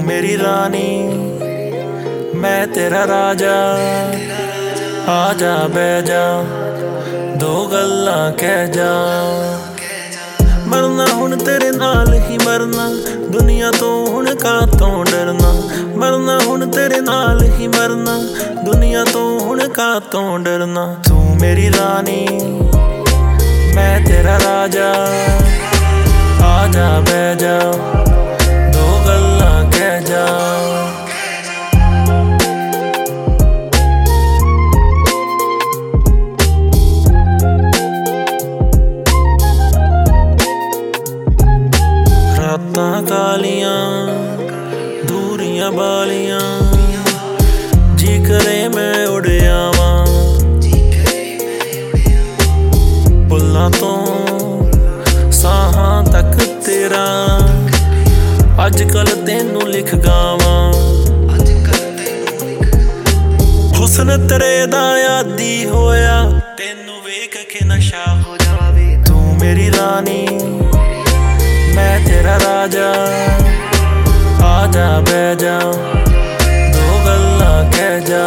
मेरी रानी मैं तेरा राजा, आजा बह जा दो गल्लां कह जा। मरना हुण तेरे नाल ही मरना, दुनिया तो हुण कातों डरना। मरना हुण तेरे नाल ही मरना, दुनिया तो हुण कातों डरना। तू मेरी रानी मैं तेरा राजा, आजा बह जा दो गल्लां कह जा। रातां कालियां दूरियां बालियां, जी करे मैं उड़ आवां बुल्लां तो साहां तक तेरा। अजकल तेनू लिख गावां, हुस्न तेरे दा यादी होया, तेनू वेख के नशा हो जावे। तू मेरी रानी मैं तेरा राजा, आजा बह जा दो गल्लां कह जा।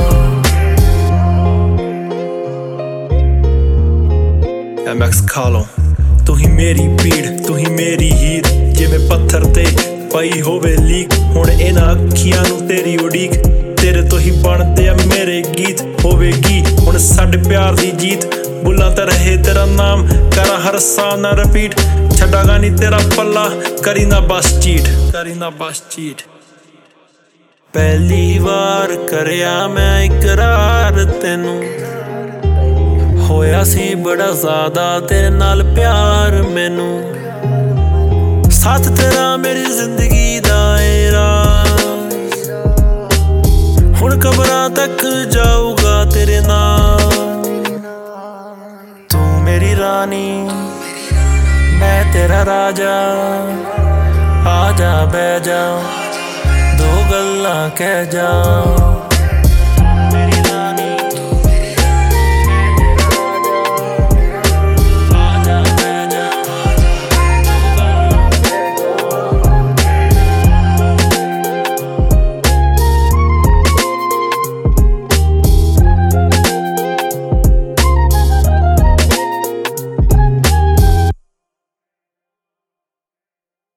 MX खालो तू ही मेरी पीड़, तू ही मेरी हीर, जिवें पत्थर ते पई होवे लीक। हुण इन्हां अखियां नू तेरी उड़ीक, तेरे तो ही बनदे आ मेरे गीत। होवेगी हुण साडे प्यार दी जीत, बुल्लां ते रहे तेरा नाम, करा हर सा ना रिपीट। छड्डागा नी तेरा पल्ला, करी ना बस चीट, करी ना बस चीट। पहली वार करया मैं इकरार तेनू, होया सी बड़ा ज़्यादा तेरे नाल प्यार मैनू। साथ तेरा मेरी जिंदगी दा ए राज, हुण कबरां तक जाऊगा तेरे नाल। तू मेरी रानी मैं तेरा राजा, आजा बह जा दो गल्लां कह जा।